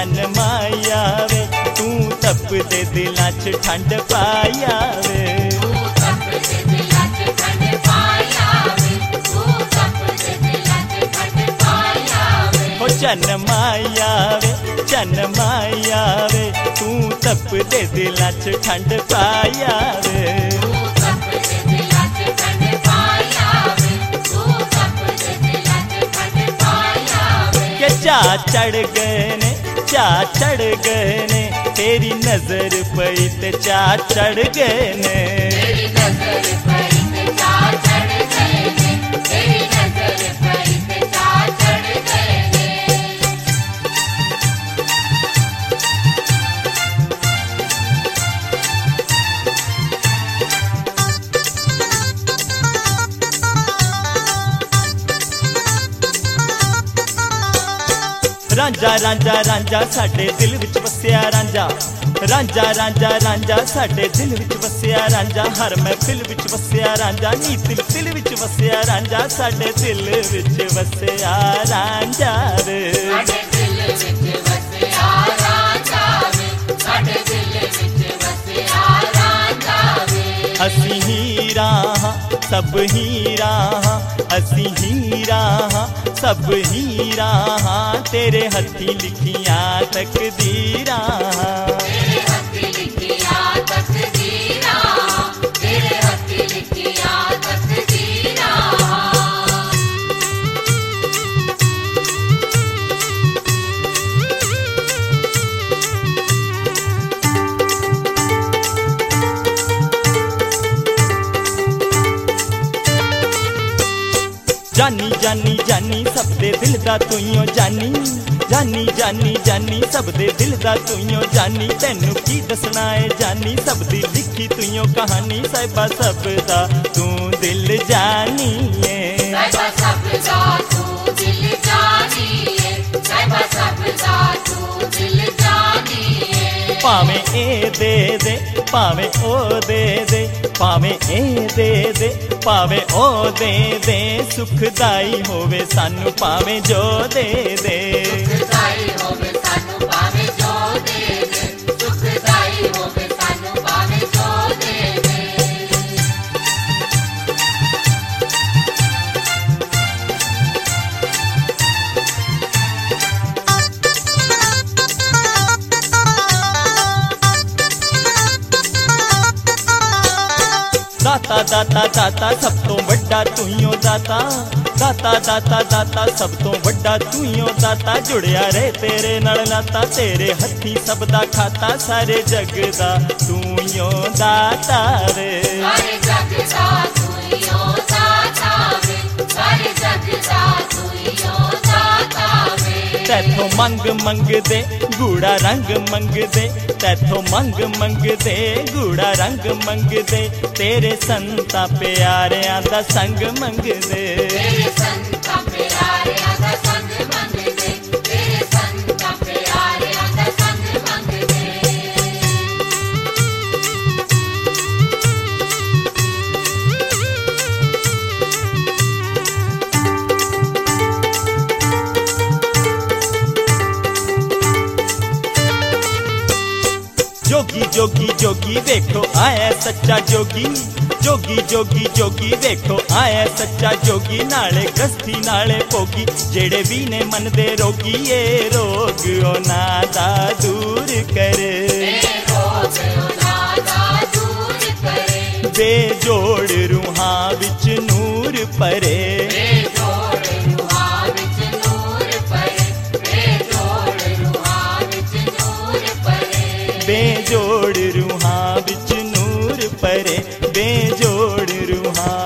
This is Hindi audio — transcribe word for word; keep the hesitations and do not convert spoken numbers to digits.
चन माया वे तू तपदे दिलां च ठंड पाया वे। हो चन माया वे चन माया वे तू तपदे दिलां च ठंड पाया वे। चा चढ़ गए ने चा चढ़ गए ने तेरी नजर पई ते चा चढ़ गए ने। तेरी नजर पई ते चा चढ़ गए ने तेरी नजर पई ते चा चढ़ गए ने। रांझा रांझा रांझा साडे दिल विच वसिया रांझा रांझा रांझा रांझा साडे दिल विच वसिया रांझा हर महफिल विच वसिया रांझा नी दिल दिल विच वसिया रांझा साडे दिल विच वसिया रांझा रे। साडे दिल विच वसिया रांझा वे साडे दिल विच वसिया रांझा वे। असी हीरा हां सब हीरा हां असी हीरा हां सब हीरा हां तेरे हथी लिखिया तकदीरा तेरे हथी लिखिया तकदीरा तेरे हथी लिखिया तकदीरा। जानी जानी जानी सब दे दिल दा तुइयों जानी जानी जानी जानी सब दे दिल दा तुइयों जानी तैनू की दसना है जानी सब दी लिखी तुइयों कहानी साहिबा सब दा तू दिल जानी है। साहिबा सब दा तू दिल जानी है साहिबा सब दा तू दिल जानी है। पावे ए दे दे पावे ओ दे दे पावे ए दे दे पावे ओ दे दे सुखदाई होवे सानू पावे जो दे दे सुखदाई होवे सानू पावे जो दे दे सुखदाई होवे सानू पावे जो दे दे। दाता दाता दाता सब तो वड्डा तुइयों दाता दाता दाता दाता सब तो वड्डा तुइयों दाता जुड़िया रहे तेरे नाल नाता तेरे हथी सब दा खाता सारे जग दा तुइयों दाता रे। सारे जग दा तुइयों दाता वे सारे जग दा तुइयों दाता वे। तैथों मंग मंग दे गूड़ा रंग मंग दे तैथों मंग मंग दे गूड़ा रंग मंग दे तेरे संता प्यारियां दा संग मंग दे तेरे संता प्यारियां दा संग मंग दे तेरे संता प्यारियां दा संग मंग दे। जोगी जोगी जोगी देखो आया सच्चा जोगी जोगी जोगी जोगी देखो आया सच्चा जोगी नाले गस्ती नाले भोगी जेड़े भी ने मन दे रोगी ये रोग ओना दा दूर करे बेजोड़ रूहां विच नूर परे बेजोड़ रूहां विच नूर परे बेजोड़ रूहां